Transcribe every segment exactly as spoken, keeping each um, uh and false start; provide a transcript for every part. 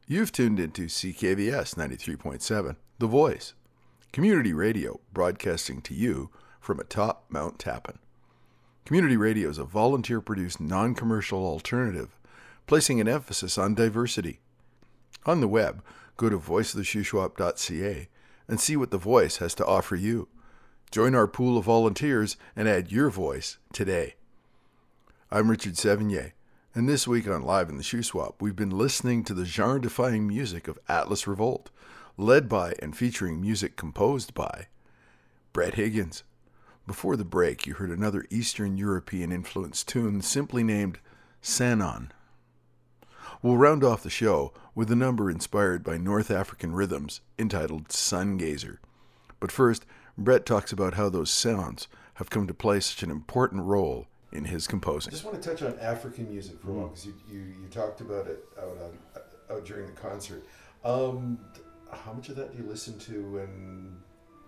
You've tuned into C K V S ninety-three point seven, The Voice, community radio broadcasting to you from atop Mount Tappan. Community radio is a volunteer-produced, non-commercial alternative, placing an emphasis on diversity. On the web, go to voice of the shuswap dot c a and see what The Voice has to offer you. Join our pool of volunteers and add your voice today. I'm Richard Sevigny, and this week on Live in the Shuswap, we've been listening to the genre-defying music of Atlas Revolt, led by and featuring music composed by Brett Higgins. Before the break, you heard another Eastern European-influenced tune simply named Sanon. We'll round off the show with a number inspired by North African rhythms entitled Sun Gazer. But first, Brett talks about how those sounds have come to play such an important role in his composing. I just want to touch on African music for a while, because you, you, you talked about it out, on, out during the concert. Um, how much of that do you listen to? And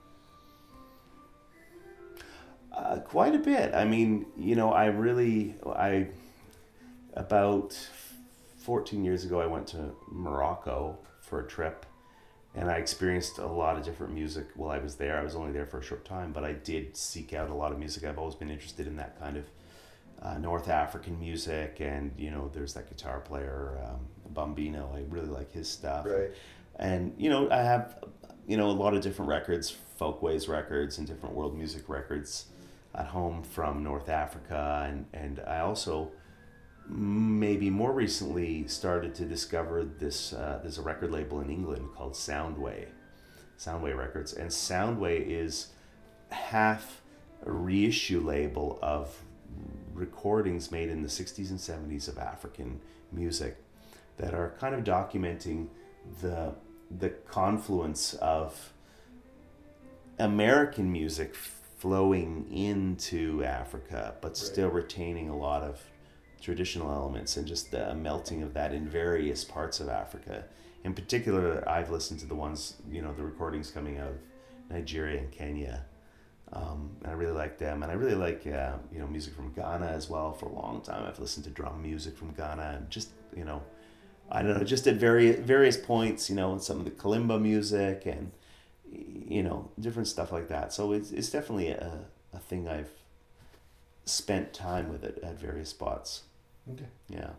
uh, quite a bit. I mean, you know, I really, I, about fourteen years ago, I went to Morocco for a trip, and I experienced a lot of different music while I was there. I was only there for a short time, but I did seek out a lot of music. I've always been interested in that kind of Uh, North African music, and you know, there's that guitar player um, Bambino. I really like his stuff. Right. And you know, I have you know a lot of different records, folkways records, and different world music records at home from North Africa, and and I also maybe more recently started to discover this. Uh, there's a record label in England called Soundway, Soundway Records, and Soundway is half a reissue label of recordings made in the sixties and seventies of African music that are kind of documenting the the confluence of American music flowing into Africa, but still right. retaining a lot of traditional elements, and just the melting of that in various parts of Africa. In particular, I've listened to the ones, you know, the recordings coming out of Nigeria and Kenya. Um, and I really like them, and I really like uh, you know music from Ghana as well. For a long time, I've listened to drum music from Ghana, and just you know, I don't know, just at various various points, you know, some of the kalimba music and you know different stuff like that. So it's it's definitely a a thing I've spent time with it at various spots. Okay. Yeah.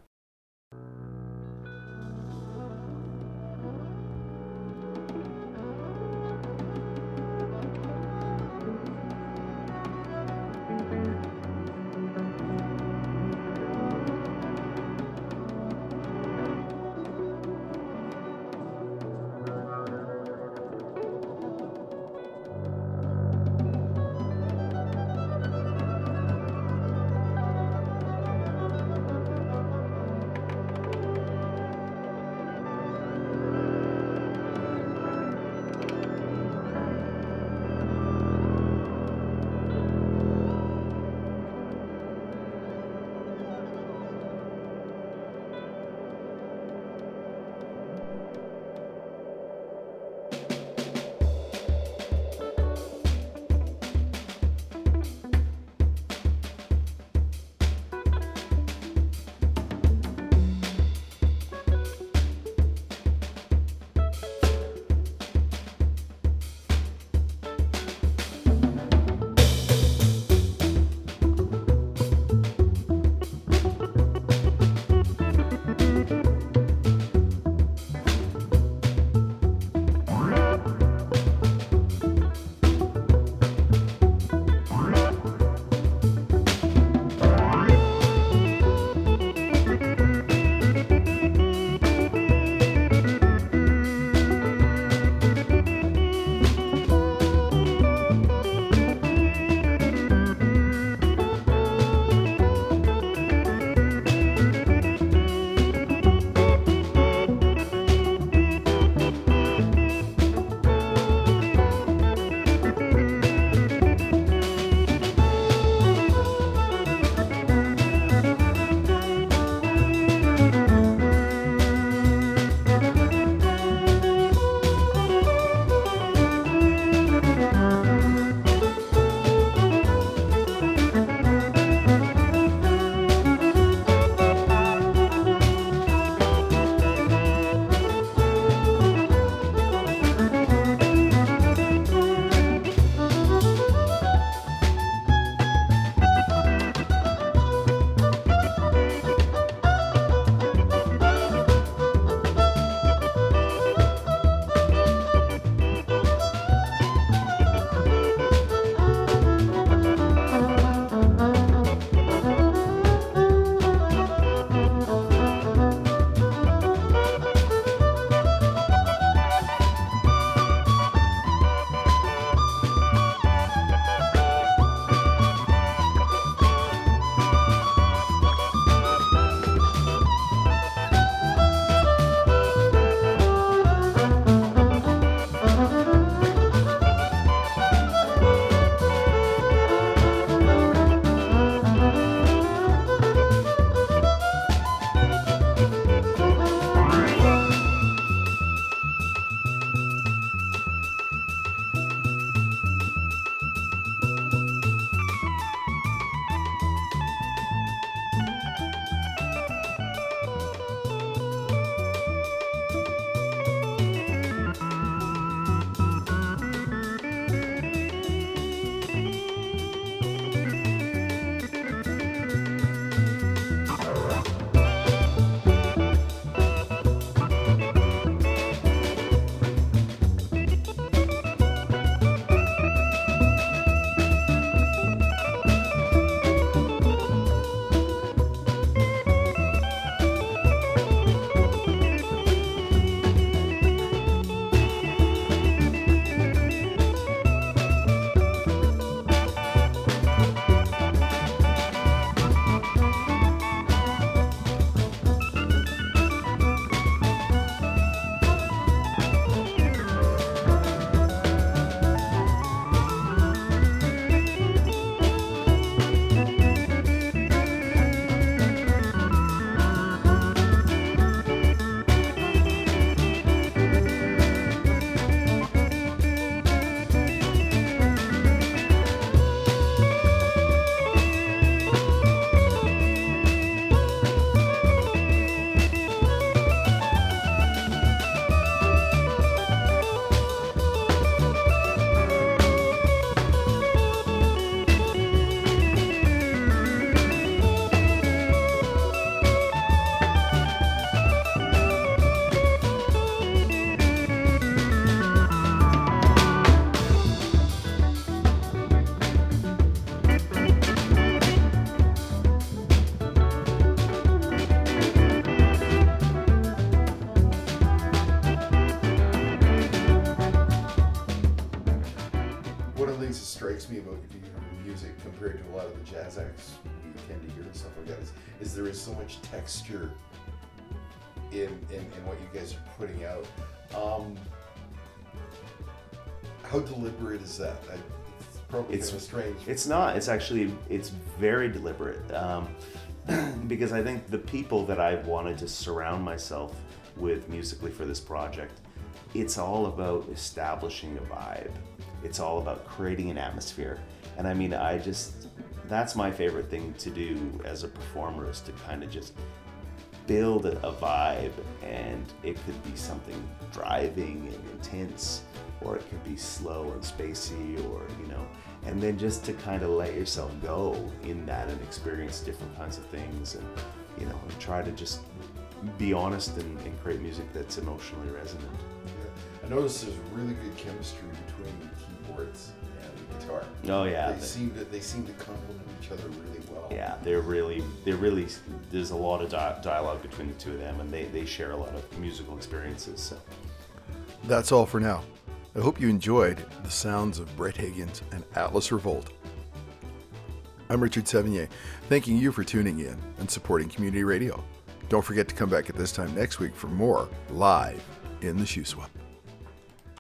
strikes me about your music compared to a lot of the jazz acts we tend to hear and stuff like that is, is there is so much texture in, in, in what you guys are putting out. Um, how deliberate is that? I, it's probably It's- kind of strange. It's not. It's actually, it's very deliberate. Um, because I think the people that I wanted to surround myself with musically for this project, it's all about establishing a vibe. It's all about creating an atmosphere. And I mean, I just, that's my favorite thing to do as a performer, is to kind of just build a, a vibe. And it could be something driving and intense, or it could be slow and spacey, or, you know, and then just to kind of let yourself go in that and experience different kinds of things, and, you know, and try to just be honest and, and create music that's emotionally resonant. Yeah. I noticed there's really good chemistry between the keyboards and the guitar. Oh yeah. They seem to they seem to complement each other really well. Yeah, they're really, they're really, there's a lot of di- dialogue between the two of them, and they, they share a lot of musical experiences. So. That's all for now. I hope you enjoyed the sounds of Brett Higgins and Atlas Revolt. I'm Richard Sevigny, thanking you for tuning in and supporting Community Radio. Don't forget to come back at this time next week for more Live in the Shuswap.